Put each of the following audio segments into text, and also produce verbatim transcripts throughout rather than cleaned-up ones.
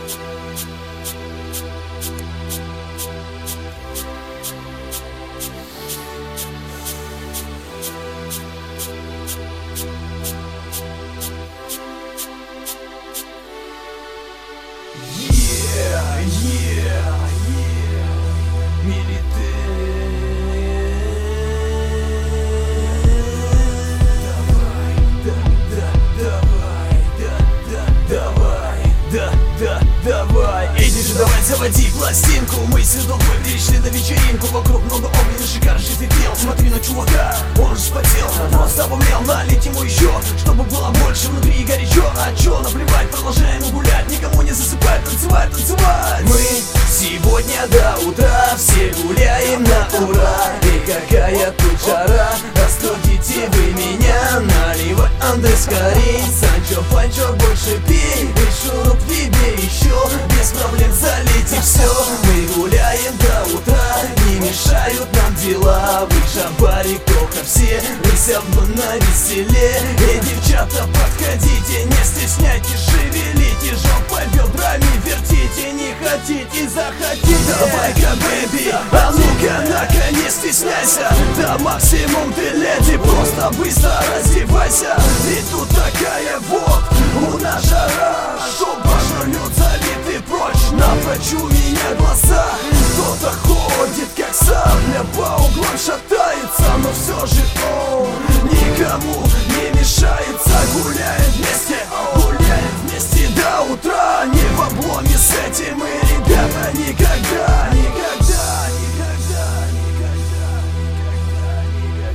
Yeah, yeah, yeah, Milитей. Давай, эй, диджей, давай, заводи пластинку. Мы с Седовой пришли на вечеринку. Вокруг много огненных шикар, жизнь пел. Смотри на чувака, он же вспотел, просто обомлел. Налить ему еще, чтобы было больше внутри горячо. А чё, наплевать, продолжаем гулять. Никому не засыпать, танцевать, танцевать. Мы сегодня до утра все гуляем на ура. И какая тут жара, остудите вы меня. Наливай, Андрей, скорей. Санчо, Панчо, больше пей. И шуруп тебе еще, без проблем залить и все. Мы гуляем до утра, не мешают нам дела. Вы шампарик, только все, рыся на веселе. Эй, девчата, подходите, не стесняйтесь, шевелите жопой, бедрами вертите. Не хотите, захотите. Давай-ка, бэби, а ну-ка, на-ка, не стесняйся. Да максимум ты леди, просто быстро раздевайся. Ведь тут такая вот у нас жара, что пожрет залитый прочь. Напрочь у меня глаза, кто-то ходит как сабля, по углам шатается, но все же он никому не мешается. Гуляем вместе, гуляем вместе до утра. Не в обломе с этим мы, ребята, никогда, никогда, никогда, никогда, никогда,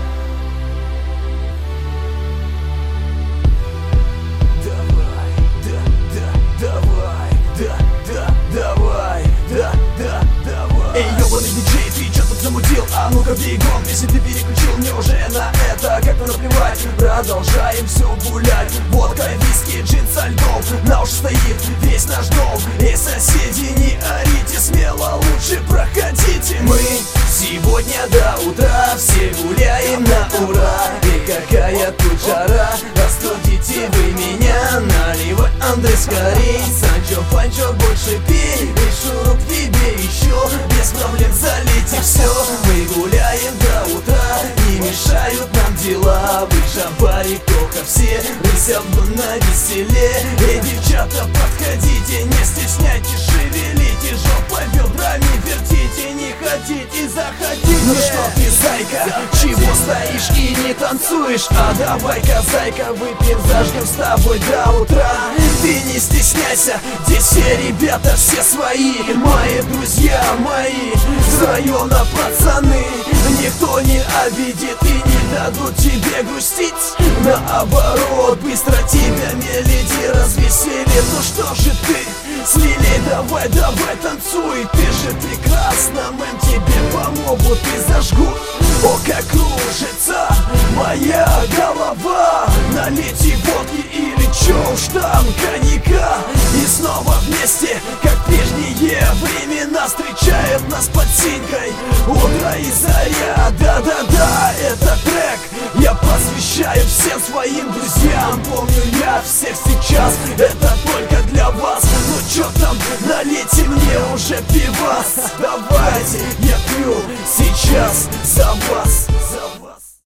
никогда. Давай, да, да, давай, да, да, давай, да, да, давай. Эй, ёбаный диджей, ты чё тут замутил? А ну-ка бегом, если ты переключил, мне уже на это как-то наплевать. Продолжаем все гулять. Водка, виски, джин со льдом, на уши стоит весь наш дом. Эй, соседи, не орите, смело лучше проходите. Мы сегодня до утра все гуляем на ура. И какая тут жара, остудите вы меня. Наливай, Андрей, скорей. Санчо, Панчо, больше пей. И шуруп тебе еще, без проблем залить и все. Мы гуляем до утра, не мешают нам дела. Вы шампарик, только все, рыся на веселе. Эй, девчата, подходите, не стесняйтесь, шевелите жопой, бедрами вертите. Не хотите, захотите. Ну что ты, зайка, чего стоишь и не танцуешь? А давай-ка, зайка, выпьем, зажгем с тобой до утра. Ты не стесняйся, здесь все ребята, все свои. Мои друзья, мои с района пацаны. Никто не обидит и не дадут тебе грустить. Наоборот, быстро тебя мелоди развеселит. Ну что же ты, смелей, давай, давай, танцуй. Ты же прекрасна, мэм, тебе помогут и зажгут. О, как кружится моя голова. Налейте водки или чё уж там, коньяка. И снова вместе, как прежние времена, встречает нас под синькой утро и заря. Да-да-да, этот трек я посвящаю всем своим друзьям. Помню я всех сейчас, это только для вас. Ну чё там, налейте мне уже пивас. Давайте, я пью сейчас за вас.